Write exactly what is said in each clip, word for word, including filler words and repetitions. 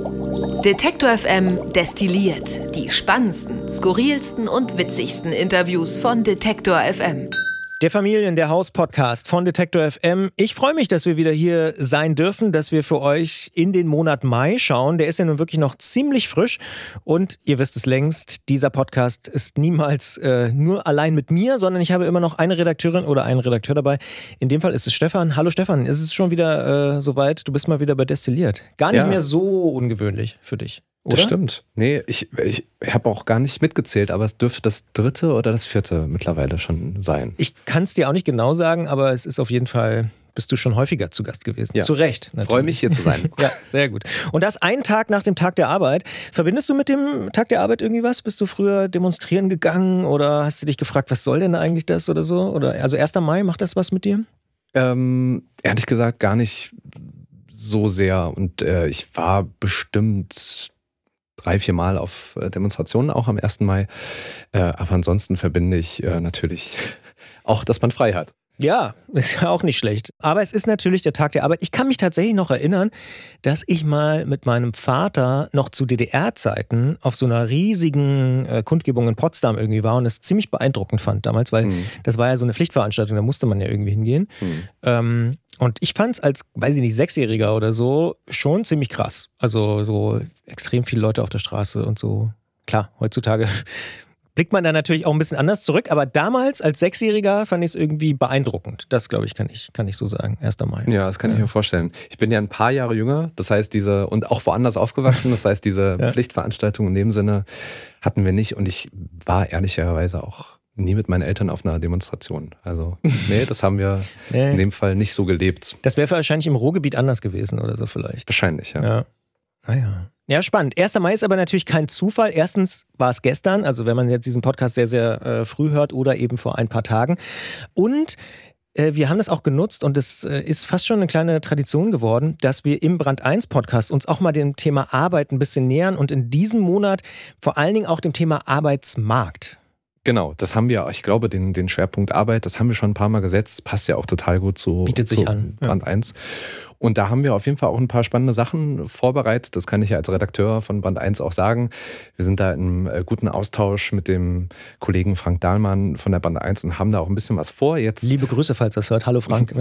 Detektor F M destilliert die spannendsten, skurrilsten und witzigsten Interviews von Detektor F M. Der Familien-, der Haus-Podcast von Detektor F M. Ich freue mich, dass wir wieder hier sein dürfen, dass wir für euch in den Monat Mai schauen. Der ist ja nun wirklich noch ziemlich frisch und ihr wisst es längst, dieser Podcast ist niemals äh, nur allein mit mir, sondern ich habe immer noch eine Redakteurin oder einen Redakteur dabei. In dem Fall ist es Stefan. Hallo Stefan, ist es schon wieder äh, soweit? Du bist mal wieder bei Destilliert. Gar nicht Ja. mehr so ungewöhnlich für dich. Oder? Das stimmt. Nee, ich, ich habe auch gar nicht mitgezählt, aber es dürfte das dritte oder das vierte mittlerweile schon sein. Ich kann es dir auch nicht genau sagen, aber es ist auf jeden Fall, bist du schon häufiger zu Gast gewesen. Ja. Zu Recht. Ich freue mich, hier zu sein. Ja, sehr gut. Und das einen Tag nach dem Tag der Arbeit. Verbindest du mit dem Tag der Arbeit irgendwie was? Bist du früher demonstrieren gegangen oder hast du dich gefragt, was soll denn eigentlich das oder so? Oder, also erster Mai, macht das was mit dir? Ähm, ehrlich gesagt gar nicht so sehr. Und äh, ich war bestimmt drei, vier Mal auf äh, Demonstrationen, auch am ersten Mai. Äh, aber ansonsten verbinde ich äh, natürlich auch, dass man frei hat. Ja, ist ja auch nicht schlecht. Aber es ist natürlich der Tag der Arbeit. Ich kann mich tatsächlich noch erinnern, dass ich mal mit meinem Vater noch zu D D R-Zeiten auf so einer riesigen äh, Kundgebung in Potsdam irgendwie war und es ziemlich beeindruckend fand damals, weil Mhm. das war ja so eine Pflichtveranstaltung, da musste man ja irgendwie hingehen. Mhm. Ähm, und ich fand es als, weiß ich nicht, Sechsjähriger oder so schon ziemlich krass. Also so extrem viele Leute auf der Straße und so. Klar, heutzutage blickt man da natürlich auch ein bisschen anders zurück, aber damals als Sechsjähriger fand ich es irgendwie beeindruckend. Das, glaube ich, kann ich, kann ich so sagen. erster Mai. Ja, das kann ich mir vorstellen. Ich bin ja ein paar Jahre jünger, das heißt diese, und auch woanders aufgewachsen, das heißt diese Ja. Pflichtveranstaltung in dem Sinne hatten wir nicht und ich war ehrlicherweise auch nie mit meinen Eltern auf einer Demonstration. Also nee, das haben wir Nee. in dem Fall nicht so gelebt. Das wäre wahrscheinlich im Ruhrgebiet anders gewesen oder so vielleicht. Wahrscheinlich, ja. Ja. Naja. Ja, spannend. erster Mai ist aber natürlich kein Zufall. Erstens war es gestern, also wenn man jetzt diesen Podcast sehr, sehr äh, früh hört oder eben vor ein paar Tagen. Und äh, wir haben das auch genutzt und es äh, ist fast schon eine kleine Tradition geworden, dass wir im Brand eins Podcast uns auch mal dem Thema Arbeit ein bisschen nähern und in diesem Monat vor allen Dingen auch dem Thema Arbeitsmarkt. Genau, das haben wir, ich glaube, den, den Schwerpunkt Arbeit, das haben wir schon ein paar Mal gesetzt, passt ja auch total gut zu, Bietet sich zu an, ja. Brand eins. Und da haben wir auf jeden Fall auch ein paar spannende Sachen vorbereitet, das kann ich ja als Redakteur von Brand eins auch sagen. Wir sind da im äh, guten Austausch mit dem Kollegen Frank Dahlmann von der Brand eins und haben da auch ein bisschen was vor. Jetzt, Liebe Grüße, falls das hört. Hallo Frank.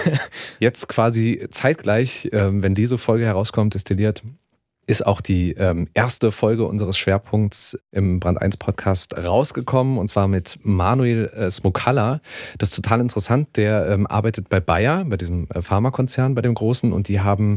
jetzt quasi zeitgleich, ähm, wenn diese Folge herauskommt, destilliert, ist auch die ähm, erste Folge unseres Schwerpunkts im Brand eins Podcast rausgekommen und zwar mit Manuel äh, Smokalla. Das ist total interessant, der ähm, arbeitet bei Bayer, bei diesem äh, Pharmakonzern, bei dem Großen und die haben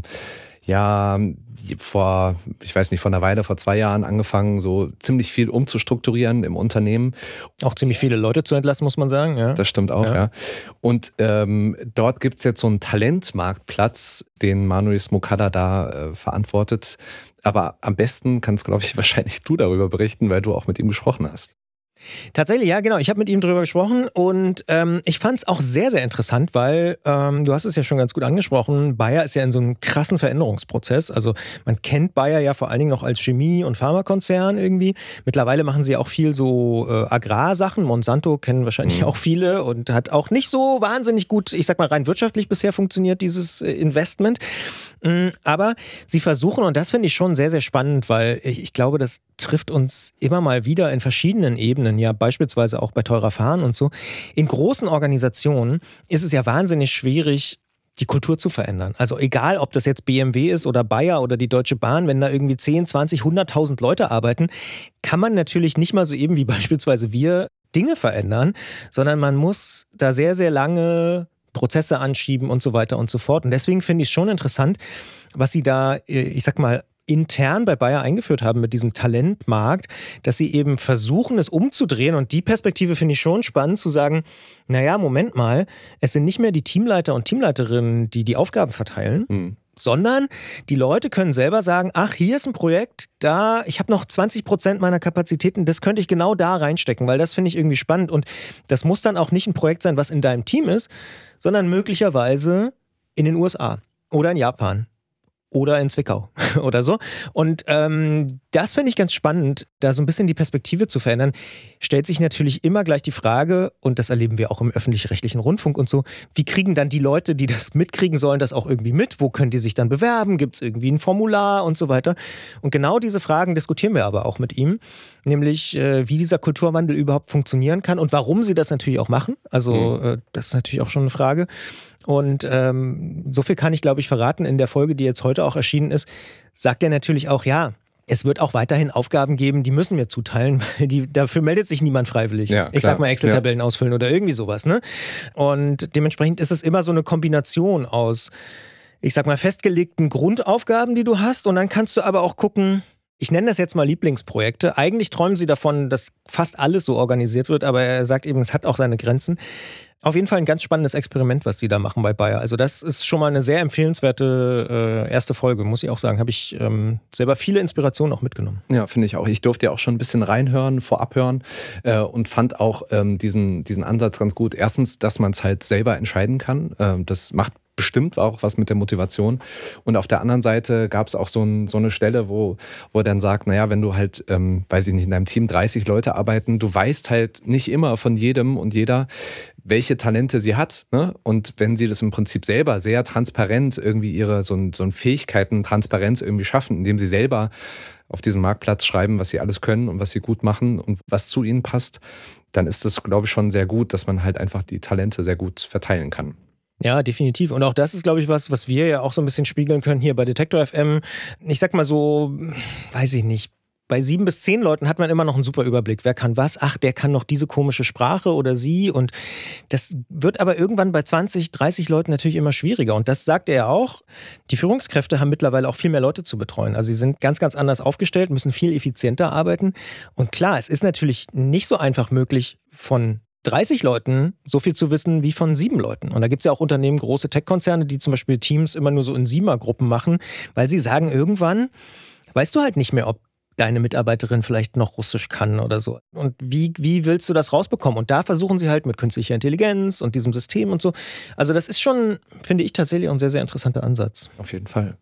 ja vor, ich weiß nicht, vor einer Weile, vor zwei Jahren angefangen, so ziemlich viel umzustrukturieren im Unternehmen. Auch ziemlich viele Leute zu entlassen, muss man sagen. Ja. Das stimmt auch, Ja. ja. Und ähm, dort gibt es jetzt so einen Talentmarktplatz, den Manuel Smokalla da äh, verantwortet. Aber am besten kannst, glaube ich, wahrscheinlich du darüber berichten, weil du auch mit ihm gesprochen hast. Tatsächlich, ja, genau. Ich habe mit ihm drüber gesprochen und ähm, ich fand es auch sehr, sehr interessant, weil ähm, du hast es ja schon ganz gut angesprochen, Bayer ist ja in so einem krassen Veränderungsprozess. Also man kennt Bayer ja vor allen Dingen noch als Chemie- und Pharmakonzern irgendwie. Mittlerweile machen sie auch viel so äh, Agrarsachen. Monsanto kennen wahrscheinlich Mhm. auch viele und hat auch nicht so wahnsinnig gut, ich sag mal rein wirtschaftlich bisher funktioniert, dieses äh, Investment. Mm, Aber sie versuchen, und das finde ich schon sehr, sehr spannend, weil ich, ich glaube, das trifft uns immer mal wieder in verschiedenen Ebenen, ja beispielsweise auch bei Teurer Fahren und so. In großen Organisationen ist es ja wahnsinnig schwierig, die Kultur zu verändern. Also egal, ob das jetzt B M W ist oder Bayer oder die Deutsche Bahn, wenn da irgendwie zehn, zwanzig, hunderttausend Leute arbeiten, kann man natürlich nicht mal so eben wie beispielsweise wir Dinge verändern, sondern man muss da sehr, sehr lange Prozesse anschieben und so weiter und so fort. Und deswegen finde ich es schon interessant, was sie da, ich sag mal, intern bei Bayer eingeführt haben mit diesem Talentmarkt, dass sie eben versuchen, es umzudrehen. Und die Perspektive finde ich schon spannend, zu sagen, naja, Moment mal, es sind nicht mehr die Teamleiter und Teamleiterinnen, die die Aufgaben verteilen, Mhm. sondern die Leute können selber sagen, ach, hier ist ein Projekt, da, ich habe noch zwanzig Prozent meiner Kapazitäten, das könnte ich genau da reinstecken, weil das finde ich irgendwie spannend. Und das muss dann auch nicht ein Projekt sein, was in deinem Team ist, sondern möglicherweise in den U S A oder in Japan. Oder in Zwickau. oder so. Und ähm, das finde ich ganz spannend, da so ein bisschen die Perspektive zu verändern. Stellt sich natürlich immer gleich die Frage, und das erleben wir auch im öffentlich-rechtlichen Rundfunk und so, wie kriegen dann die Leute, die das mitkriegen sollen, das auch irgendwie mit? Wo können die sich dann bewerben? Gibt es irgendwie ein Formular und so weiter? Und genau diese Fragen diskutieren wir aber auch mit ihm, nämlich äh, wie dieser Kulturwandel überhaupt funktionieren kann und warum sie das natürlich auch machen. Also mhm. äh, das ist natürlich auch schon eine Frage. Und ähm, so viel kann ich, glaube ich, verraten. In der Folge, die jetzt heute auch erschienen ist, sagt er natürlich auch, ja, es wird auch weiterhin Aufgaben geben, die müssen wir zuteilen, weil die, dafür meldet sich niemand freiwillig. Ja, ich sag mal Excel-Tabellen ja. ausfüllen oder irgendwie sowas. Ne? Und dementsprechend ist es immer so eine Kombination aus, ich sag mal, festgelegten Grundaufgaben, die du hast. Und dann kannst du aber auch gucken, ich nenne das jetzt mal Lieblingsprojekte. Eigentlich träumen sie davon, dass fast alles so organisiert wird, aber er sagt eben, es hat auch seine Grenzen. Auf jeden Fall ein ganz spannendes Experiment, was die da machen bei Bayer. Also das ist schon mal eine sehr empfehlenswerte äh, erste Folge, muss ich auch sagen. Habe ich ähm, selber viele Inspirationen auch mitgenommen. Ja, finde ich auch. Ich durfte ja auch schon ein bisschen reinhören, vorab hören äh, und fand auch ähm, diesen, diesen Ansatz ganz gut. Erstens, dass man es halt selber entscheiden kann. Ähm, das macht bestimmt auch was mit der Motivation. Und auf der anderen Seite gab es auch so, ein, so eine Stelle, wo, wo er dann sagt, naja, wenn du halt, ähm, weiß ich nicht, in deinem Team dreißig Leute arbeiten, du weißt halt nicht immer von jedem und jeder, welche Talente sie hat. Ne? Und wenn sie das im Prinzip selber sehr transparent irgendwie ihre so ein, so ein Fähigkeiten, Transparenz irgendwie schaffen, indem sie selber auf diesem Marktplatz schreiben, was sie alles können und was sie gut machen und was zu ihnen passt, dann ist das, glaube ich, schon sehr gut, dass man halt einfach die Talente sehr gut verteilen kann. Ja, definitiv. Und auch das ist, glaube ich, was, was wir ja auch so ein bisschen spiegeln können hier bei Detektor F M. Ich sag mal so, weiß ich nicht, bei sieben bis zehn Leuten hat man immer noch einen super Überblick. Wer kann was? Ach, der kann noch diese komische Sprache oder sie. Und das wird aber irgendwann bei zwanzig, dreißig Leuten natürlich immer schwieriger. Und das sagt er auch. Die Führungskräfte haben mittlerweile auch viel mehr Leute zu betreuen. Also sie sind ganz, ganz anders aufgestellt, müssen viel effizienter arbeiten. Und klar, es ist natürlich nicht so einfach möglich, von dreißig Leuten so viel zu wissen wie von sieben Leuten. Und da gibt es ja auch Unternehmen, große Tech-Konzerne, die zum Beispiel Teams immer nur so in Siebener-Gruppen machen, weil sie sagen, irgendwann weißt du halt nicht mehr, ob deine Mitarbeiterin vielleicht noch Russisch kann oder so. Und wie, wie willst du das rausbekommen? Und da versuchen sie halt mit künstlicher Intelligenz und diesem System und so. Also das ist schon, finde ich, tatsächlich auch ein sehr, sehr interessanter Ansatz. Auf jeden Fall.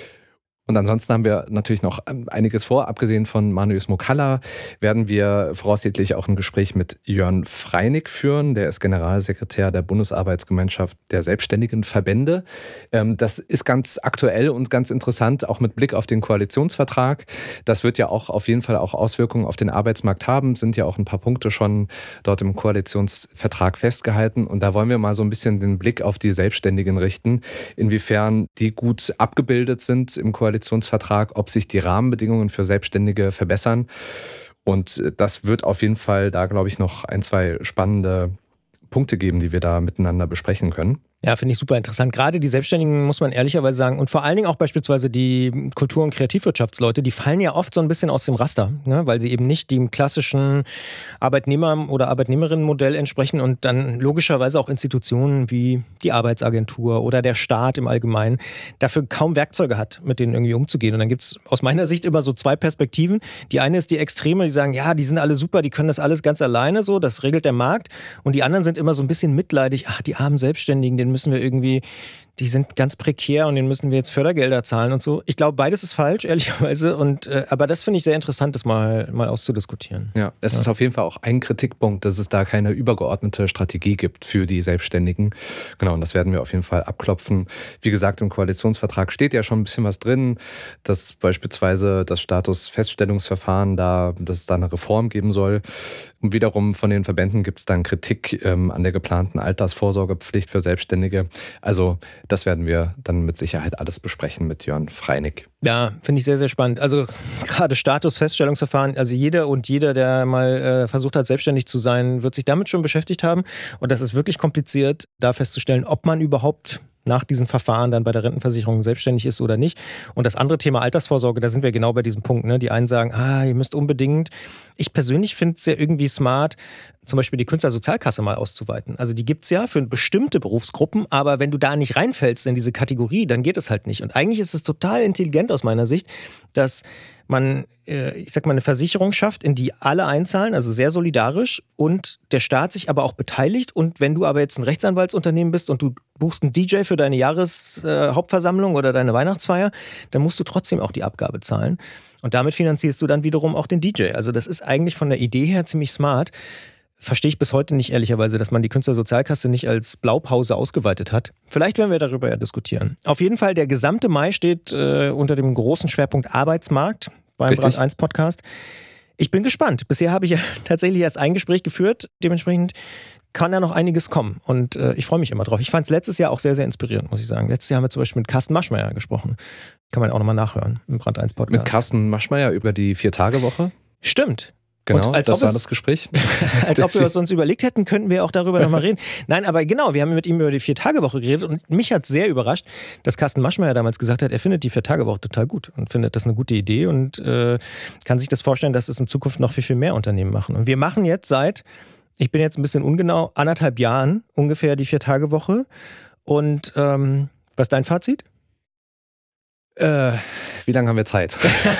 Und ansonsten haben wir natürlich noch einiges vor. Abgesehen von Manuel Smokalla werden wir voraussichtlich auch ein Gespräch mit Jörn Freinig führen. Der ist Generalsekretär der Bundesarbeitsgemeinschaft der selbstständigen Verbände. Das ist ganz aktuell und ganz interessant, auch mit Blick auf den Koalitionsvertrag. Das wird ja auch auf jeden Fall auch Auswirkungen auf den Arbeitsmarkt haben. Sind ja auch ein paar Punkte schon dort im Koalitionsvertrag festgehalten. Und da wollen wir mal so ein bisschen den Blick auf die Selbstständigen richten, inwiefern die gut abgebildet sind im Koalitionsvertrag. Koalitionsvertrag, ob sich die Rahmenbedingungen für Selbstständige verbessern. Und das wird auf jeden Fall da, glaube ich, noch ein, zwei spannende Punkte geben, die wir da miteinander besprechen können. Ja, finde ich super interessant. Gerade die Selbstständigen, muss man ehrlicherweise sagen, und vor allen Dingen auch beispielsweise die Kultur- und Kreativwirtschaftsleute, die fallen ja oft so ein bisschen aus dem Raster, ne? Weil sie eben nicht dem klassischen Arbeitnehmer- oder Arbeitnehmerinnenmodell entsprechen und dann logischerweise auch Institutionen wie die Arbeitsagentur oder der Staat im Allgemeinen dafür kaum Werkzeuge hat, mit denen irgendwie umzugehen. Und dann gibt es aus meiner Sicht immer so zwei Perspektiven. Die eine ist die Extreme, die sagen, ja, die sind alle super, die können das alles ganz alleine so, das regelt der Markt. Und die anderen sind immer so ein bisschen mitleidig, ach, die armen Selbstständigen, den müssen wir irgendwie, die sind ganz prekär und denen müssen wir jetzt Fördergelder zahlen und so. Ich glaube, beides ist falsch, ehrlicherweise. Und, äh, aber das finde ich sehr interessant, das mal, mal auszudiskutieren. Ja, es ja. ist auf jeden Fall auch ein Kritikpunkt, dass es da keine übergeordnete Strategie gibt für die Selbstständigen. Genau, und das werden wir auf jeden Fall abklopfen. Wie gesagt, im Koalitionsvertrag steht ja schon ein bisschen was drin, dass beispielsweise das Statusfeststellungsverfahren da, dass es da eine Reform geben soll. Und wiederum von den Verbänden gibt es dann Kritik ähm, an der geplanten Altersvorsorgepflicht für Selbstständige. Also das werden wir dann mit Sicherheit alles besprechen mit Jörn Freinig. Ja, finde ich sehr, sehr spannend. Also gerade Statusfeststellungsverfahren, also jeder und jeder, der mal äh, versucht hat, selbstständig zu sein, wird sich damit schon beschäftigt haben. Und das ist wirklich kompliziert, da festzustellen, ob man überhaupt nach diesen Verfahren dann bei der Rentenversicherung selbstständig ist oder nicht. Und das andere Thema Altersvorsorge, da sind wir genau bei diesem Punkt. Ne? Die einen sagen, ah, ihr müsst unbedingt. Ich persönlich finde es ja irgendwie smart, zum Beispiel die Künstlersozialkasse mal auszuweiten. Also die gibt es ja für bestimmte Berufsgruppen, aber wenn du da nicht reinfällst in diese Kategorie, dann geht es halt nicht. Und eigentlich ist es total intelligent aus meiner Sicht, dass man, äh, ich sag mal, eine Versicherung schafft, in die alle einzahlen, also sehr solidarisch und der Staat sich aber auch beteiligt. Und wenn du aber jetzt ein Rechtsanwaltsunternehmen bist und du buchst einen D J für deine Jahreshauptversammlung äh, oder deine Weihnachtsfeier, dann musst du trotzdem auch die Abgabe zahlen. Und damit finanzierst du dann wiederum auch den D J. Also das ist eigentlich von der Idee her ziemlich smart. Verstehe ich bis heute nicht ehrlicherweise, dass man die Künstlersozialkasse nicht als Blaupause ausgeweitet hat. Vielleicht werden wir darüber ja diskutieren. Auf jeden Fall, der gesamte Mai steht äh, unter dem großen Schwerpunkt Arbeitsmarkt beim Brand eins Podcast. Ich bin gespannt. Bisher habe ich ja tatsächlich erst ein Gespräch geführt. Dementsprechend kann da noch einiges kommen. Und äh, ich freue mich immer drauf. Ich fand es letztes Jahr auch sehr, sehr inspirierend, muss ich sagen. Letztes Jahr haben wir zum Beispiel mit Carsten Maschmeyer gesprochen. Kann man auch nochmal nachhören im Brand eins Podcast. Mit Carsten Maschmeyer über die Vier-Tage-Woche? Stimmt. Genau, als das ob war es, das Gespräch. Als ob wir es uns überlegt hätten, könnten wir auch darüber nochmal reden. Nein, aber genau, wir haben mit ihm über die Vier-Tage-Woche geredet und mich hat sehr überrascht, dass Carsten Maschmeyer damals gesagt hat, er findet die Vier-Tage-Woche total gut und findet das eine gute Idee und äh, kann sich das vorstellen, dass es in Zukunft noch viel, viel mehr Unternehmen machen. Und wir machen jetzt seit, ich bin jetzt ein bisschen ungenau, anderthalb Jahren ungefähr die Vier-Tage-Woche. Und ähm, was ist dein Fazit? Äh, wie lange haben wir Zeit?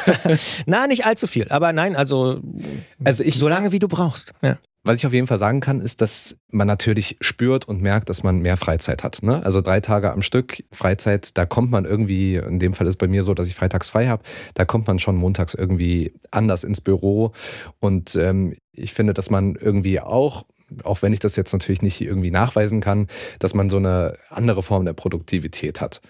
Na, nicht allzu viel. Aber nein, also, also ich, so lange, wie du brauchst. Ja. Was ich auf jeden Fall sagen kann, ist, dass man natürlich spürt und merkt, dass man mehr Freizeit hat. Ne? Also drei Tage am Stück Freizeit, da kommt man irgendwie, in dem Fall ist es bei mir so, dass ich freitags frei habe, da kommt man schon montags irgendwie anders ins Büro. Und ähm, ich finde, dass man irgendwie auch, auch wenn ich das jetzt natürlich nicht irgendwie nachweisen kann, dass man so eine andere Form der Produktivität hat.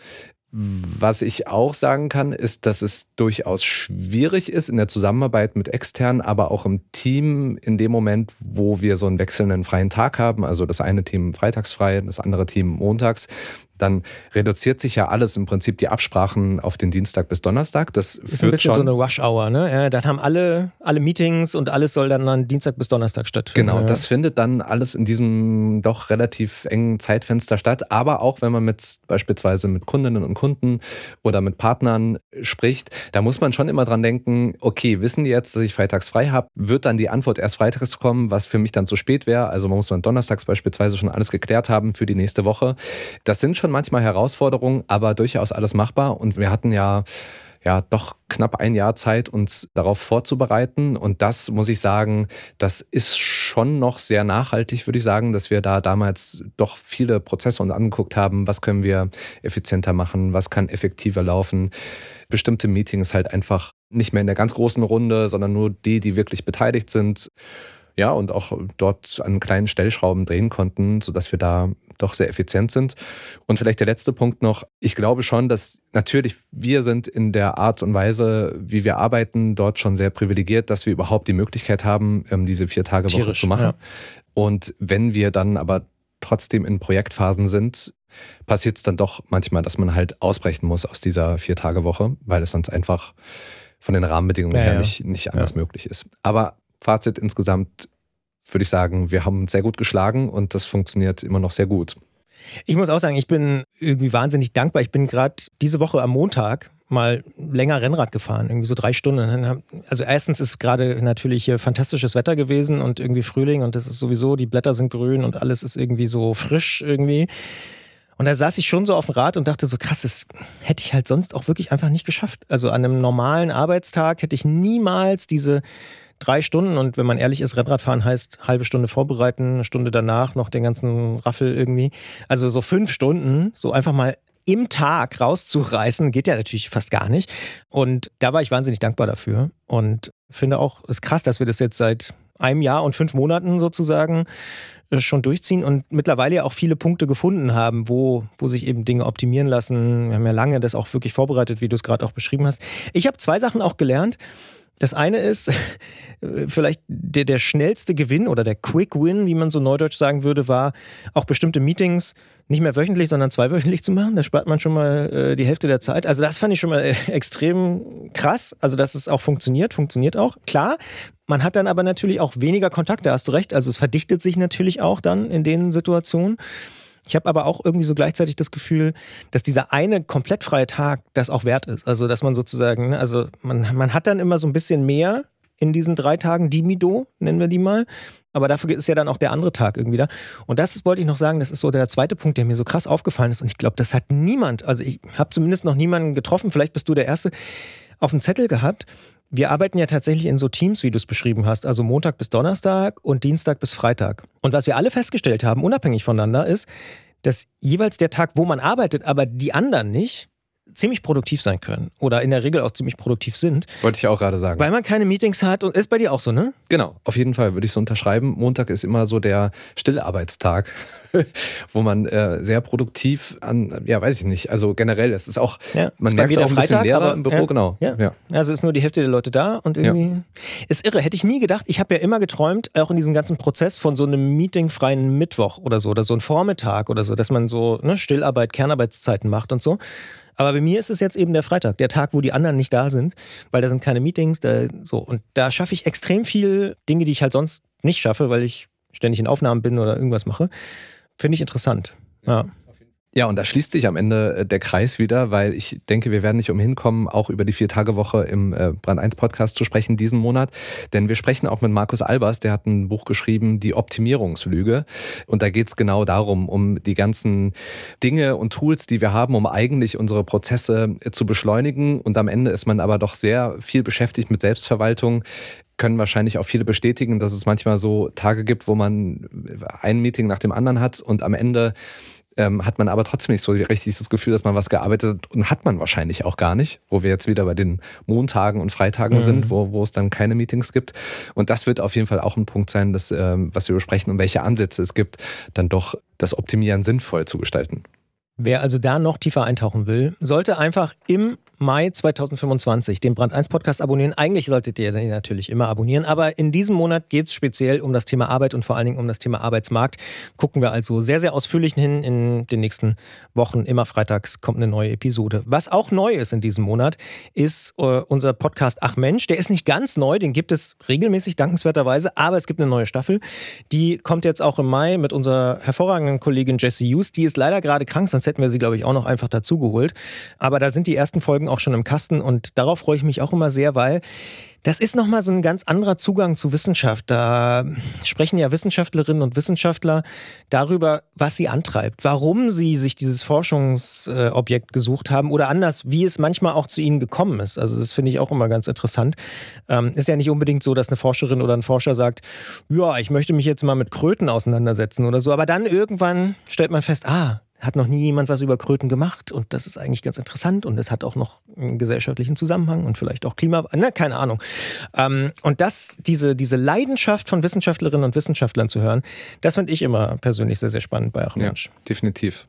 Was ich auch sagen kann, ist, dass es durchaus schwierig ist in der Zusammenarbeit mit externen, aber auch im Team in dem Moment, wo wir so einen wechselnden freien Tag haben, also das eine Team freitags frei, das andere Team montags, dann reduziert sich ja alles im Prinzip die Absprachen auf den Dienstag bis Donnerstag. Das ist ein bisschen schon so eine Rush-Hour, ne? Ja, dann haben alle, alle Meetings und alles soll dann an Dienstag bis Donnerstag stattfinden. Genau, ja. Das findet dann alles in diesem doch relativ engen Zeitfenster statt. Aber auch wenn man mit beispielsweise mit Kundinnen und Kunden oder mit Partnern spricht, da muss man schon immer dran denken, okay, wissen die jetzt, dass ich freitags frei habe? Wird dann die Antwort erst freitags kommen, was für mich dann zu spät wäre? Also man muss dann donnerstags beispielsweise schon alles geklärt haben für die nächste Woche. Das sind schon manchmal Herausforderungen, aber durchaus alles machbar. Und wir hatten ja, ja doch knapp ein Jahr Zeit, uns darauf vorzubereiten. Und das, muss ich sagen, das ist schon noch sehr nachhaltig, würde ich sagen, dass wir da damals doch viele Prozesse uns angeguckt haben. Was können wir effizienter machen? Was kann effektiver laufen? Bestimmte Meetings halt einfach nicht mehr in der ganz großen Runde, sondern nur die, die wirklich beteiligt sind. Ja, und auch dort an kleinen Stellschrauben drehen konnten, sodass wir da doch sehr effizient sind. Und vielleicht der letzte Punkt noch. Ich glaube schon, dass natürlich wir sind in der Art und Weise, wie wir arbeiten, dort schon sehr privilegiert, dass wir überhaupt die Möglichkeit haben, diese Vier-Tage-Woche zu machen. Ja. Und wenn wir dann aber trotzdem in Projektphasen sind, passiert es dann doch manchmal, dass man halt ausbrechen muss aus dieser Vier-Tage-Woche, weil es sonst einfach von den Rahmenbedingungen ja, her ja. nicht, nicht anders ja. möglich ist. Aber Fazit insgesamt würde ich sagen, wir haben uns sehr gut geschlagen und das funktioniert immer noch sehr gut. Ich muss auch sagen, ich bin irgendwie wahnsinnig dankbar. Ich bin gerade diese Woche am Montag mal länger Rennrad gefahren, irgendwie so drei Stunden. Also erstens ist gerade natürlich hier fantastisches Wetter gewesen und irgendwie Frühling und das ist sowieso, die Blätter sind grün und alles ist irgendwie so frisch irgendwie. Und da saß ich schon so auf dem Rad und dachte so, krass, das hätte ich halt sonst auch wirklich einfach nicht geschafft. Also an einem normalen Arbeitstag hätte ich niemals diese drei Stunden und wenn man ehrlich ist, Rennradfahren heißt halbe Stunde vorbereiten, eine Stunde danach noch den ganzen Raffel irgendwie. Also so fünf Stunden, so einfach mal im Tag rauszureißen, geht ja natürlich fast gar nicht. Und da war ich wahnsinnig dankbar dafür und finde auch, es ist krass, dass wir das jetzt seit einem Jahr und fünf Monaten sozusagen schon durchziehen und mittlerweile ja auch viele Punkte gefunden haben, wo, wo sich eben Dinge optimieren lassen. Wir haben ja lange das auch wirklich vorbereitet, wie du es gerade auch beschrieben hast. Ich habe zwei Sachen auch gelernt. Das eine ist, vielleicht der, der schnellste Gewinn oder der Quick Win, wie man so neudeutsch sagen würde, war auch bestimmte Meetings nicht mehr wöchentlich, sondern zweiwöchentlich zu machen. Da spart man schon mal äh, die Hälfte der Zeit. Also das fand ich schon mal äh, extrem krass. Also dass es auch funktioniert, funktioniert auch. Klar, man hat dann aber natürlich auch weniger Kontakt, da hast du recht. Also es verdichtet sich natürlich auch dann in den Situationen. Ich habe aber auch irgendwie so gleichzeitig das Gefühl, dass dieser eine komplett freie Tag das auch wert ist. Also dass man sozusagen, also man, man hat dann immer so ein bisschen mehr in diesen drei Tagen, Dimido, nennen wir die mal. Aber dafür ist ja dann auch der andere Tag irgendwie da. Und das ist, wollte ich noch sagen, das ist so der zweite Punkt, der mir so krass aufgefallen ist. Und ich glaube, das hat niemand, also ich habe zumindest noch niemanden getroffen, vielleicht bist du der Erste, auf dem Zettel gehabt, wir arbeiten ja tatsächlich in so Teams, wie du es beschrieben hast, also Montag bis Donnerstag und Dienstag bis Freitag. Und was wir alle festgestellt haben, unabhängig voneinander, ist, dass jeweils der Tag, wo man arbeitet, aber die anderen nicht, ziemlich produktiv sein können oder in der Regel auch ziemlich produktiv sind. Wollte ich auch gerade sagen. Weil man keine Meetings hat und ist bei dir auch so, ne? Genau, auf jeden Fall würde ich so unterschreiben. Montag ist immer so der Stillarbeitstag, wo man äh, sehr produktiv an, ja, weiß ich nicht, also generell, es ist auch, ja, man merkt auch ein bisschen Freitag, leerer aber, im Büro, ja, genau. Ja. Ja. Also ist nur die Hälfte der Leute da und irgendwie, ja. ist irre. Hätte ich nie gedacht, ich habe ja immer geträumt, auch in diesem ganzen Prozess von so einem meetingfreien Mittwoch oder so, oder so ein Vormittag oder so, dass man so ne, Stillarbeit, Kernarbeitszeiten macht und so. Aber bei mir ist es jetzt eben der Freitag, der Tag, wo die anderen nicht da sind, weil da sind keine Meetings, da so. Und da schaffe ich extrem viel Dinge, die ich halt sonst nicht schaffe, weil ich ständig in Aufnahmen bin oder irgendwas mache. Finde ich interessant. Ja. Ja, und da schließt sich am Ende der Kreis wieder, weil ich denke, wir werden nicht umhin kommen, auch über die Vier-Tage-Woche im Brand eins Podcast zu sprechen diesen Monat. Denn wir sprechen auch mit Markus Albers, der hat ein Buch geschrieben, Die Optimierungslüge. Und da geht es genau darum, um die ganzen Dinge und Tools, die wir haben, um eigentlich unsere Prozesse zu beschleunigen. Und am Ende ist man aber doch sehr viel beschäftigt mit Selbstverwaltung. Können wahrscheinlich auch viele bestätigen, dass es manchmal so Tage gibt, wo man ein Meeting nach dem anderen hat und am Ende Ähm, hat man aber trotzdem nicht so richtig das Gefühl, dass man was gearbeitet hat und hat man wahrscheinlich auch gar nicht, wo wir jetzt wieder bei den Montagen und Freitagen mhm. sind, wo, wo es dann keine Meetings gibt. Und das wird auf jeden Fall auch ein Punkt sein, dass, ähm, was wir besprechen und welche Ansätze es gibt, dann doch das Optimieren sinnvoll zu gestalten. Wer also da noch tiefer eintauchen will, sollte einfach im Mai zweitausendfünfundzwanzig den Brand eins Podcast abonnieren. Eigentlich solltet ihr den natürlich immer abonnieren, aber in diesem Monat geht es speziell um das Thema Arbeit und vor allen Dingen um das Thema Arbeitsmarkt. Gucken wir also sehr, sehr ausführlich hin in den nächsten Wochen. Immer freitags kommt eine neue Episode. Was auch neu ist in diesem Monat, ist äh, unser Podcast Ach Mensch. Der ist nicht ganz neu, den gibt es regelmäßig dankenswerterweise, aber es gibt eine neue Staffel. Die kommt jetzt auch im Mai mit unserer hervorragenden Kollegin Jessie Hughes. Die ist leider gerade krank, sonst hätten wir sie, glaube ich, auch noch einfach dazu geholt. Aber da sind die ersten Folgen auch schon im Kasten und darauf freue ich mich auch immer sehr, weil das ist nochmal so ein ganz anderer Zugang zu Wissenschaft. Da sprechen ja Wissenschaftlerinnen und Wissenschaftler darüber, was sie antreibt, warum sie sich dieses Forschungsobjekt gesucht haben oder anders, wie es manchmal auch zu ihnen gekommen ist. Also das finde ich auch immer ganz interessant. Ähm, ist ja nicht unbedingt so, dass eine Forscherin oder ein Forscher sagt, ja, ich möchte mich jetzt mal mit Kröten auseinandersetzen oder so, aber dann irgendwann stellt man fest, ah, hat noch nie jemand was über Kröten gemacht und das ist eigentlich ganz interessant und es hat auch noch einen gesellschaftlichen Zusammenhang und vielleicht auch Klima, ne, keine Ahnung. Ähm, und das, diese, diese Leidenschaft von Wissenschaftlerinnen und Wissenschaftlern zu hören, das finde ich immer persönlich sehr, sehr spannend bei Ach Mensch. Ja, definitiv.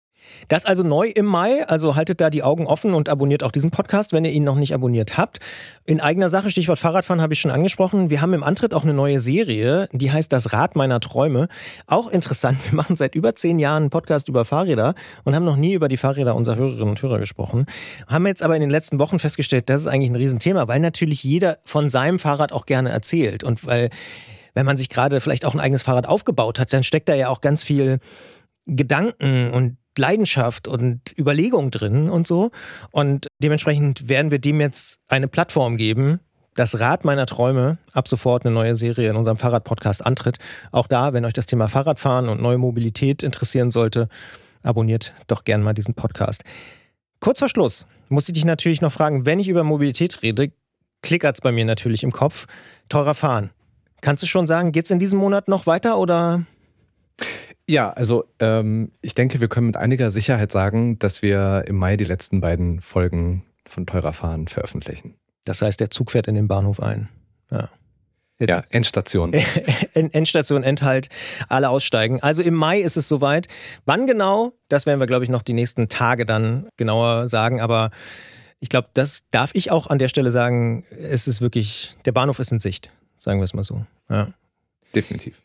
Das also neu im Mai, also haltet da die Augen offen und abonniert auch diesen Podcast, wenn ihr ihn noch nicht abonniert habt. In eigener Sache, Stichwort Fahrradfahren habe ich schon angesprochen. Wir haben im Antritt auch eine neue Serie, die heißt Das Rad meiner Träume. Auch interessant, wir machen seit über zehn Jahren einen Podcast über Fahrräder und haben noch nie über die Fahrräder unserer Hörerinnen und Hörer gesprochen. Haben jetzt aber in den letzten Wochen festgestellt, das ist eigentlich ein Riesenthema, weil natürlich jeder von seinem Fahrrad auch gerne erzählt und weil, wenn man sich gerade vielleicht auch ein eigenes Fahrrad aufgebaut hat, dann steckt da ja auch ganz viel Gedanken und Leidenschaft und Überlegung drin und so. Und dementsprechend werden wir dem jetzt eine Plattform geben. Das Rad meiner Träume, ab sofort eine neue Serie in unserem Fahrrad-Podcast Antritt. Auch da, wenn euch das Thema Fahrradfahren und neue Mobilität interessieren sollte, abonniert doch gerne mal diesen Podcast. Kurz vor Schluss muss ich dich natürlich noch fragen, wenn ich über Mobilität rede, klickert es bei mir natürlich im Kopf. Teurer Fahren. Kannst du schon sagen, geht es in diesem Monat noch weiter oder... Ja, also ähm, ich denke, wir können mit einiger Sicherheit sagen, dass wir im Mai die letzten beiden Folgen von Teurer Fahren veröffentlichen. Das heißt, der Zug fährt in den Bahnhof ein. Ja, ja, Endstation. Endstation, Endhalt, alle aussteigen. Also im Mai ist es soweit. Wann genau, das werden wir, glaube ich, noch die nächsten Tage dann genauer sagen. Aber ich glaube, das darf ich auch an der Stelle sagen, es ist wirklich, der Bahnhof ist in Sicht, sagen wir es mal so. Ja. Definitiv.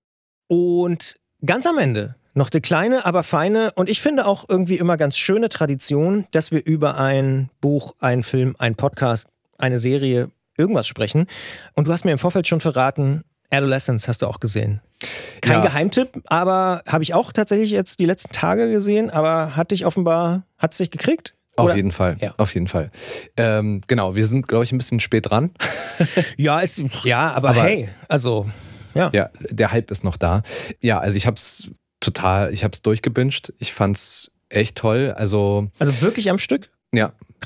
Und ganz am Ende noch eine kleine, aber feine und ich finde auch irgendwie immer ganz schöne Tradition, dass wir über ein Buch, einen Film, einen Podcast, eine Serie, irgendwas sprechen. Und du hast mir im Vorfeld schon verraten, Adolescence hast du auch gesehen. Kein ja. Geheimtipp, aber habe ich auch tatsächlich jetzt die letzten Tage gesehen, aber hat dich offenbar, hat es dich gekriegt? Auf Oder? jeden Fall, ja. auf jeden Fall. Ähm, genau, wir sind, glaube ich, ein bisschen spät dran. ja, ist, ja, aber, aber hey, also... Ja. ja, der Hype ist noch da. Ja, also ich hab's total, ich hab's durchgebinged. Ich fand's echt toll. Also, also wirklich am Stück? Ja. Krass.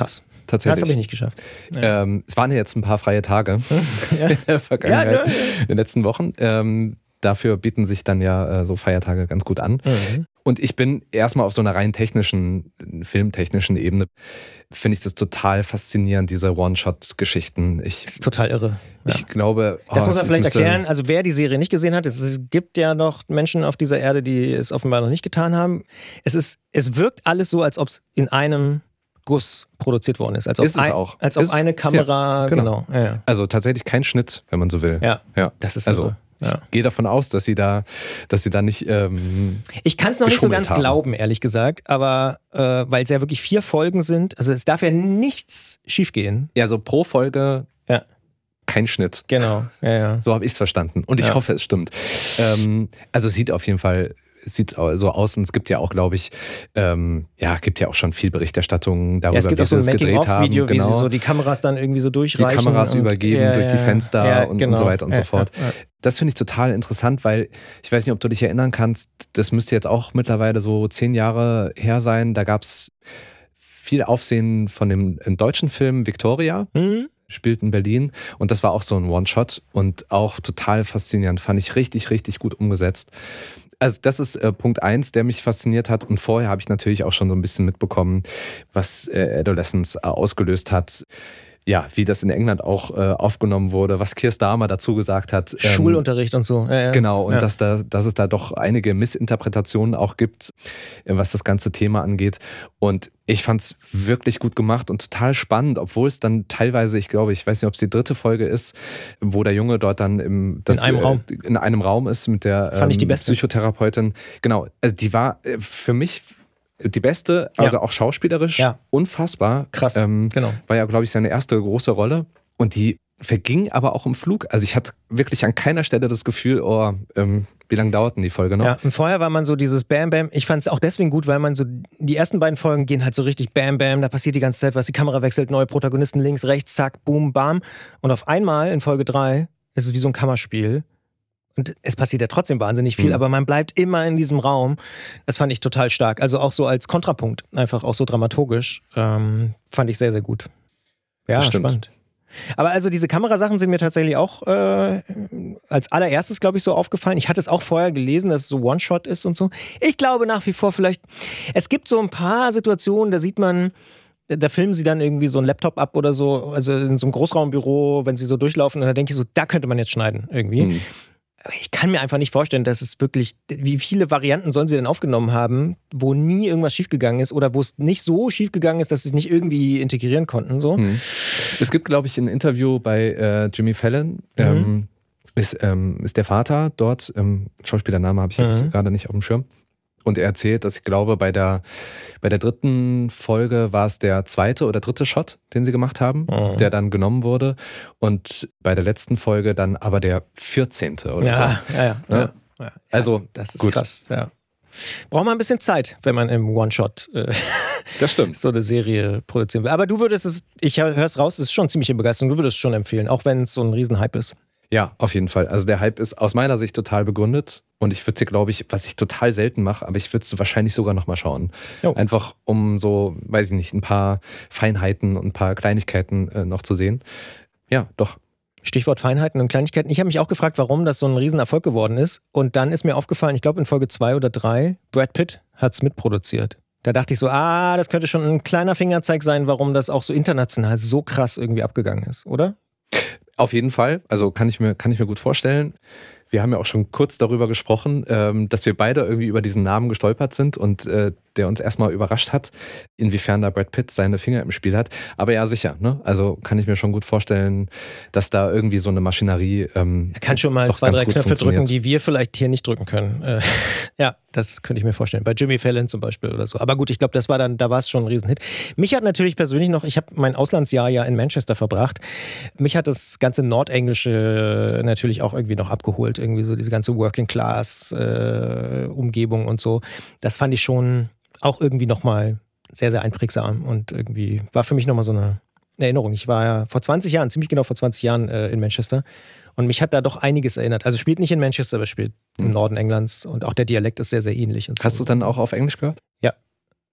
tatsächlich. Das habe ich nicht geschafft. Ja. Ähm, es waren ja jetzt ein paar freie Tage ja. in der Vergangenheit, ja, ja, ja. in den letzten Wochen. Ähm, dafür bieten sich dann ja äh, so Feiertage ganz gut an. Mhm. Und ich bin erstmal auf so einer rein technischen, filmtechnischen Ebene, finde ich das total faszinierend, diese One-Shot-Geschichten. Ich, das ist total irre. Ich ja. glaube... Oh, das muss man vielleicht erklären, also wer die Serie nicht gesehen hat, es gibt ja noch Menschen auf dieser Erde, die es offenbar noch nicht getan haben. Es ist, es wirkt alles so, als ob es in einem Guss produziert worden ist. Als ob, ist es ein, auch. Als ob ist, eine Kamera... Ja, genau. genau. Ja, ja. Also tatsächlich kein Schnitt, wenn man so will. Ja, ja. das ist also irre. Ja. Ich gehe davon aus, dass sie da, dass sie da nicht. Ähm, ich kann es noch nicht so ganz haben. glauben, ehrlich gesagt, aber äh, weil es ja wirklich vier Folgen sind, also es darf ja nichts schiefgehen. Ja, so pro Folge ja. kein Schnitt. Genau, ja, ja. So habe ich es verstanden. Und ich ja. hoffe, es stimmt. Ähm, also es sieht auf jeden Fall. Es sieht so aus und es gibt ja auch, glaube ich, ähm, ja, gibt ja auch schon viel Berichterstattung darüber, ja, es gibt wie auch so sie ein es gedreht haben. Video, genau. wie sie so die Kameras dann irgendwie so durchreichen. Die Kameras und, übergeben ja, durch die Fenster ja, und, genau. und so weiter und ja, so fort. Ja, ja. Das finde ich total interessant, weil ich weiß nicht, ob du dich erinnern kannst, das müsste jetzt auch mittlerweile so zehn Jahre her sein. Da gab es viel Aufsehen von dem deutschen Film Victoria. Mhm. Spielt in Berlin und das war auch so ein One-Shot und auch total faszinierend, fand ich richtig, richtig gut umgesetzt. Also das ist äh, Punkt eins, der mich fasziniert hat und vorher habe ich natürlich auch schon so ein bisschen mitbekommen, was äh, Adolescence äh, ausgelöst hat. Ja, wie das in England auch äh, aufgenommen wurde, was Keir Starmer dazu gesagt hat. Ähm, Schulunterricht und so. Ja, ja. Genau, und ja. dass, da, dass es da doch einige Missinterpretationen auch gibt, was das ganze Thema angeht. Und ich fand es wirklich gut gemacht und total spannend, obwohl es dann teilweise, ich glaube, ich weiß nicht, ob es die dritte Folge ist, wo der Junge dort dann im, das, in, einem äh, Raum. in einem Raum ist mit der fand ich die ähm, beste. Psychotherapeutin. Genau, also die war äh, für mich die beste, also ja. auch schauspielerisch, ja. unfassbar. Krass, ähm, genau. War ja, glaube ich, seine erste große Rolle. Und die verging aber auch im Flug. Also ich hatte wirklich an keiner Stelle das Gefühl, oh, ähm, wie lange dauert denn die Folge noch? Ja, und vorher war man so dieses Bam Bam. Ich fand es auch deswegen gut, weil man so, die ersten beiden Folgen gehen halt so richtig Bam Bam, da passiert die ganze Zeit was, die Kamera wechselt, neue Protagonisten links, rechts, zack, boom, bam. Und auf einmal in Folge drei ist es wie so ein Kammerspiel. Und es passiert ja trotzdem wahnsinnig viel, mhm. aber man bleibt immer in diesem Raum. Das fand ich total stark. Also auch so als Kontrapunkt, einfach auch so dramaturgisch, ähm, fand ich sehr, sehr gut. Ja, spannend. Aber also diese Kamerasachen sind mir tatsächlich auch äh, als allererstes, glaube ich, so aufgefallen. Ich hatte es auch vorher gelesen, dass es so One-Shot ist und so. Ich glaube nach wie vor vielleicht, es gibt so ein paar Situationen, da sieht man, da filmen sie dann irgendwie so einen Laptop ab oder so, also in so einem Großraumbüro, wenn sie so durchlaufen, und da denke ich so, da könnte man jetzt schneiden irgendwie. Mhm. Aber ich kann mir einfach nicht vorstellen, dass es wirklich, wie viele Varianten sollen sie denn aufgenommen haben, wo nie irgendwas schiefgegangen ist oder wo es nicht so schiefgegangen ist, dass sie es nicht irgendwie integrieren konnten. So. Hm. Es gibt, glaube ich, ein Interview bei äh, Jimmy Fallon, mhm. ähm, ist, ähm, ist der Vater dort, ähm, Schauspielername habe ich jetzt mhm. gerade nicht auf dem Schirm. Und er erzählt, dass ich glaube, bei der, bei der dritten Folge war es der zweite oder dritte Shot, den sie gemacht haben, mhm. der dann genommen wurde. Und bei der letzten Folge dann aber der vierzehnte oder ja, so. Ja, ja, ja. ja. ja. Also, das ist gut. krass. Ja. Braucht man ein bisschen Zeit, wenn man im One-Shot äh, das stimmt. so eine Serie produzieren will. Aber du würdest es, ich höre es raus, es ist schon ziemlich Begeisterung, du würdest es schon empfehlen, auch wenn es so ein Riesenhype ist. Ja, auf jeden Fall. Also der Hype ist aus meiner Sicht total begründet und ich würde sie, glaube ich, was ich total selten mache, aber ich würde es wahrscheinlich sogar nochmal schauen. Oh. Einfach um so, weiß ich nicht, ein paar Feinheiten und ein paar Kleinigkeiten äh, noch zu sehen. Ja, doch. Stichwort Feinheiten und Kleinigkeiten. Ich habe mich auch gefragt, warum das so ein Riesenerfolg geworden ist. Und dann ist mir aufgefallen, ich glaube in Folge zwei oder drei, Brad Pitt hat es mitproduziert. Da dachte ich so, ah, das könnte schon ein kleiner Fingerzeig sein, warum das auch so international so krass irgendwie abgegangen ist, oder? Auf jeden Fall, also kann ich mir, kann ich mir gut vorstellen. Wir haben ja auch schon kurz darüber gesprochen, dass wir beide irgendwie über diesen Namen gestolpert sind und der uns erstmal überrascht hat, inwiefern da Brad Pitt seine Finger im Spiel hat. Aber ja, sicher, ne? Also kann ich mir schon gut vorstellen, dass da irgendwie so eine Maschinerie ähm, er kann schon mal zwei, drei Knöpfe drücken, die wir vielleicht hier nicht drücken können. Äh, ja, das könnte ich mir vorstellen. Bei Jimmy Fallon zum Beispiel oder so. Aber gut, ich glaube, das war dann, da war es schon ein Riesenhit. Mich hat natürlich persönlich noch, ich habe mein Auslandsjahr ja in Manchester verbracht. Mich hat das ganze Nordenglische natürlich auch irgendwie noch abgeholt. Irgendwie so diese ganze Working-Class-Umgebung äh, und so. Das fand ich schon auch irgendwie nochmal sehr, sehr einprägsam und irgendwie war für mich nochmal so eine Erinnerung. Ich war ja vor zwanzig Jahren, ziemlich genau vor zwanzig Jahren äh, in Manchester und mich hat da doch einiges erinnert. Also spielt nicht in Manchester, aber spielt mhm. im Norden Englands und auch der Dialekt ist sehr, sehr ähnlich. Und so. Hast du es dann auch auf Englisch gehört? Ja. ja.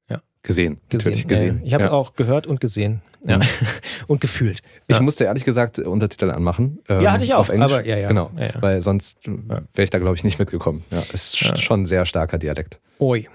Gesehen, gesehen. natürlich gesehen. Ich habe ja. auch gehört und gesehen. Ja. Und gefühlt. Ich ja. musste ehrlich gesagt Untertitel anmachen. Ähm, ja, hatte ich auch. Auf Englisch. Aber, ja, ja. Genau, ja, ja. weil sonst wäre ich da, glaube ich, nicht mitgekommen. Ja, ist ja. schon ein sehr starker Dialekt. Ui.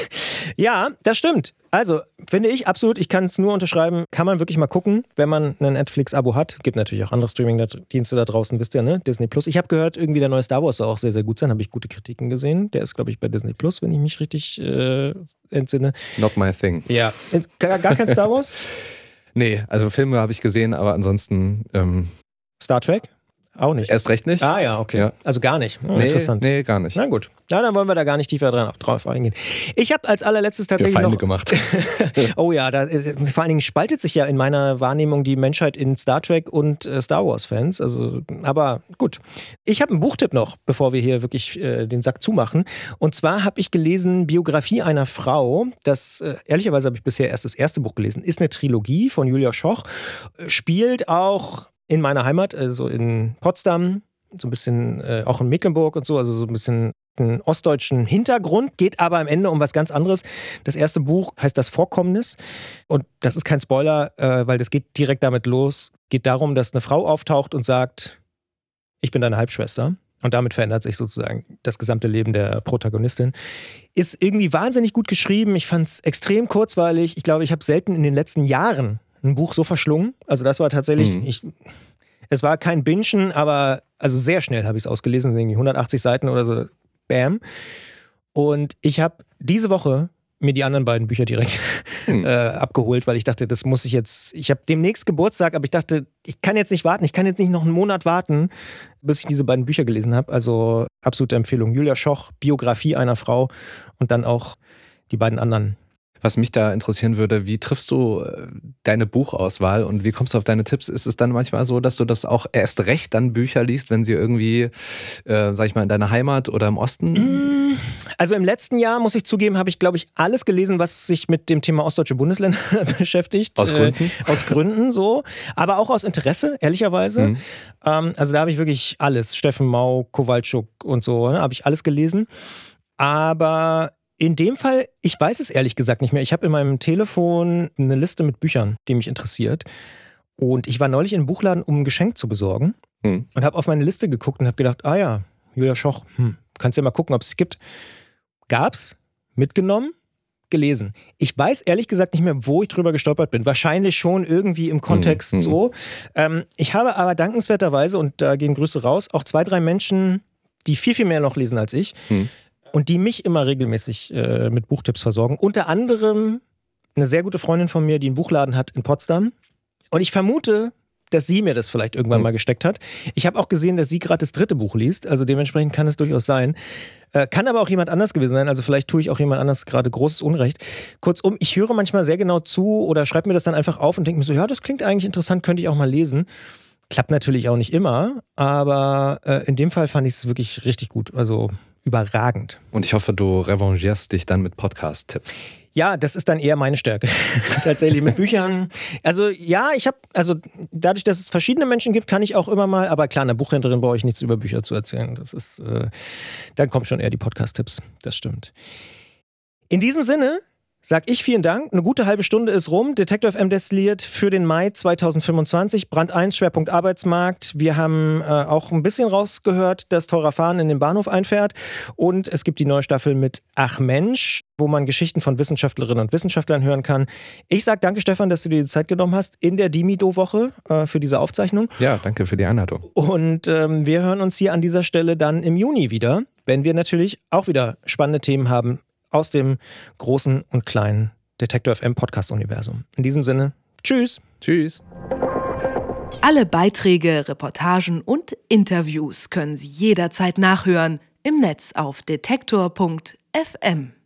Ja, das stimmt. Also, finde ich absolut, ich kann es nur unterschreiben, kann man wirklich mal gucken, wenn man ein Netflix-Abo hat. Gibt natürlich auch andere Streaming-Dienste da draußen, wisst ihr, ne? Disney Plus. Ich habe gehört, irgendwie der neue Star Wars soll auch sehr, sehr gut sein. Habe ich gute Kritiken gesehen. Der ist, glaube ich, bei Disney Plus, wenn ich mich richtig äh, entsinne. Not my thing. Ja. Gar, gar kein Star Wars? Nee, also Filme habe ich gesehen, aber ansonsten... Ähm, Star Trek? Auch nicht. Erst recht nicht. Ah ja, okay. Ja. Also gar nicht. Oh, nee, interessant. Nee, gar nicht. Na gut. Ja, dann wollen wir da gar nicht tiefer dran, drauf eingehen. Ich habe als allerletztes tatsächlich Feinde noch... gemacht. Oh ja, da, vor allen Dingen spaltet sich ja in meiner Wahrnehmung die Menschheit in Star Trek und äh, Star Wars Fans. Also, aber gut. Ich habe einen Buchtipp noch, bevor wir hier wirklich äh, den Sack zumachen. Und zwar habe ich gelesen Biografie einer Frau. Das, äh, ehrlicherweise habe ich bisher erst das erste Buch gelesen. Ist eine Trilogie von Julia Schoch. Spielt auch in meiner Heimat, also in Potsdam, so ein bisschen äh, auch in Mecklenburg und so, also so ein bisschen einen ostdeutschen Hintergrund, geht aber am Ende um was ganz anderes. Das erste Buch heißt Das Vorkommnis und das ist kein Spoiler, äh, weil das geht direkt damit los. Geht darum, dass eine Frau auftaucht und sagt, ich bin deine Halbschwester. Und damit verändert sich sozusagen das gesamte Leben der Protagonistin. Ist irgendwie wahnsinnig gut geschrieben. Ich fand es extrem kurzweilig. Ich glaube, ich habe selten in den letzten Jahren ein Buch so verschlungen. Also das war tatsächlich, mhm. ich, es war kein Bingen, aber also sehr schnell habe ich es ausgelesen, irgendwie hundertachtzig Seiten oder so, bam. Und ich habe diese Woche mir die anderen beiden Bücher direkt mhm. äh, abgeholt, weil ich dachte, das muss ich jetzt, ich habe demnächst Geburtstag, aber ich dachte, ich kann jetzt nicht warten, ich kann jetzt nicht noch einen Monat warten, bis ich diese beiden Bücher gelesen habe. Also absolute Empfehlung. Julia Schoch, Biografie einer Frau und dann auch die beiden anderen. Was mich da interessieren würde, wie triffst du deine Buchauswahl und wie kommst du auf deine Tipps? Ist es dann manchmal so, dass du das auch erst recht dann Bücher liest, wenn sie irgendwie, äh, sag ich mal, in deiner Heimat oder im Osten? Also im letzten Jahr, muss ich zugeben, habe ich, glaube ich, alles gelesen, was sich mit dem Thema ostdeutsche Bundesländer beschäftigt. Aus Gründen? Äh, aus Gründen, so. Aber auch aus Interesse, ehrlicherweise. Mhm. Ähm, also da habe ich wirklich alles. Steffen Mau, Kowalczuk und so, ne, habe ich alles gelesen. Aber in dem Fall, ich weiß es ehrlich gesagt nicht mehr. Ich habe in meinem Telefon eine Liste mit Büchern, die mich interessiert. Und ich war neulich in einem Buchladen, um ein Geschenk zu besorgen. Hm. Und habe auf meine Liste geguckt und habe gedacht, ah ja, Julia Schoch, hm, kannst ja mal gucken, ob es gibt. Gab's, mitgenommen, gelesen. Ich weiß ehrlich gesagt nicht mehr, wo ich drüber gestolpert bin. Wahrscheinlich schon irgendwie im Kontext hm. so. Ähm, ich habe aber dankenswerterweise, und da gehen Grüße raus, auch zwei, drei Menschen, die viel, viel mehr noch lesen als ich, hm. und die mich immer regelmäßig äh, mit Buchtipps versorgen. Unter anderem eine sehr gute Freundin von mir, die einen Buchladen hat in Potsdam. Und ich vermute, dass sie mir das vielleicht irgendwann mhm. mal gesteckt hat. Ich habe auch gesehen, dass sie gerade das dritte Buch liest. Also dementsprechend kann es durchaus sein. Äh, kann aber auch jemand anders gewesen sein. Also vielleicht tue ich auch jemand anders gerade großes Unrecht. Kurzum, ich höre manchmal sehr genau zu oder schreibe mir das dann einfach auf und denke mir so, ja, das klingt eigentlich interessant, könnte ich auch mal lesen. Klappt natürlich auch nicht immer, aber äh, in dem Fall fand ich es wirklich richtig gut. Also überragend. Und ich hoffe, du revanchierst dich dann mit Podcast-Tipps. Ja, das ist dann eher meine Stärke. Tatsächlich mit Büchern. Also ja, ich habe, also dadurch, dass es verschiedene Menschen gibt, kann ich auch immer mal, aber klar, einer Buchhändlerin brauche ich nichts über Bücher zu erzählen. Das ist, äh, dann kommen schon eher die Podcast-Tipps. Das stimmt. In diesem Sinne sag ich vielen Dank. Eine gute halbe Stunde ist rum. Detektor F M destilliert für den Mai zweitausendfünfundzwanzig. Brand eins, Schwerpunkt Arbeitsmarkt. Wir haben äh, auch ein bisschen rausgehört, dass teurer Fahren in den Bahnhof einfährt. Und es gibt die neue Staffel mit Ach Mensch, wo man Geschichten von Wissenschaftlerinnen und Wissenschaftlern hören kann. Ich sag danke, Stefan, dass du dir die Zeit genommen hast in der Dimido-Woche äh, für diese Aufzeichnung. Ja, danke für die Einladung. Und ähm, wir hören uns hier an dieser Stelle dann im Juni wieder, wenn wir natürlich auch wieder spannende Themen haben aus dem großen und kleinen Detektor F M Podcast-Universum. In diesem Sinne, tschüss. Tschüss. Alle Beiträge, Reportagen und Interviews können Sie jederzeit nachhören im Netz auf detektor punkt f m.